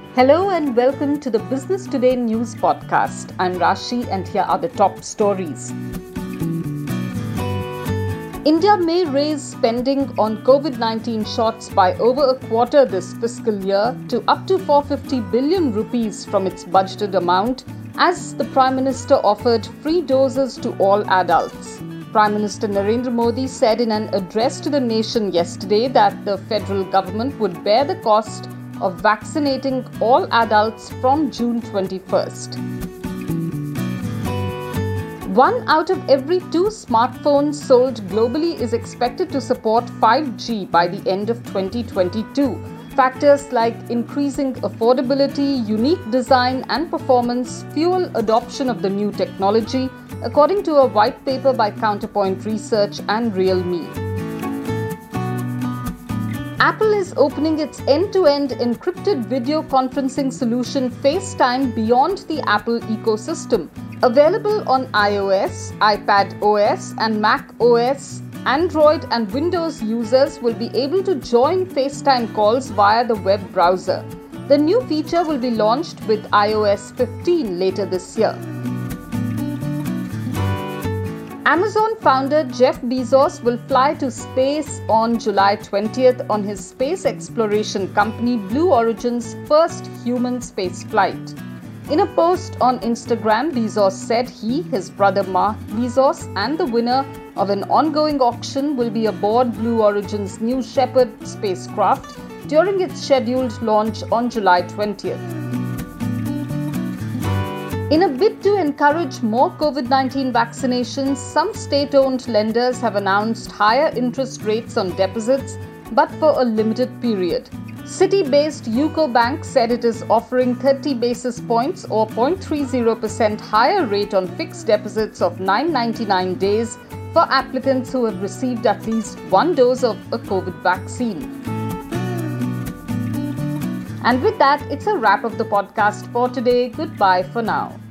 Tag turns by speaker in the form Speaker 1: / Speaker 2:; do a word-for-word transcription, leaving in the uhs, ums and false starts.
Speaker 1: Hello and welcome to the Business Today News Podcast. I'm Rashi and here are the top stories. India may raise spending on COVID nineteen shots by over a quarter this fiscal year to up to four hundred fifty billion rupees from its budgeted amount as the Prime Minister offered free doses to all adults. Prime Minister Narendra Modi said in an address to the nation yesterday that the federal government would bear the cost of vaccinating all adults from June twenty-first. One out of every two smartphones sold globally is expected to support five G by the end of twenty twenty-two. Factors like increasing affordability, unique design and performance fuel adoption of the new technology, according to a white paper by Counterpoint Research and Realme. Apple is opening its end-to-end encrypted video conferencing solution FaceTime beyond the Apple ecosystem. Available on iOS, iPadOS and macOS, Android and Windows users will be able to join FaceTime calls via the web browser. The new feature will be launched with i O S fifteen later this year. Amazon founder Jeff Bezos will fly to space on July twentieth on his space exploration company Blue Origin's first human space flight. In a post on Instagram, Bezos said he, his brother Mark Bezos, and the winner of an ongoing auction will be aboard Blue Origin's New Shepard spacecraft during its scheduled launch on July twentieth. In a bid to encourage more COVID nineteen vaccinations, some state-owned lenders have announced higher interest rates on deposits, but for a limited period. City-based UCO Bank said it is offering thirty basis points or zero point three zero percent higher rate on fixed deposits of nine hundred ninety-nine days for applicants who have received at least one dose of a COVID vaccine. And with that, it's a wrap of the podcast for today. Goodbye for now.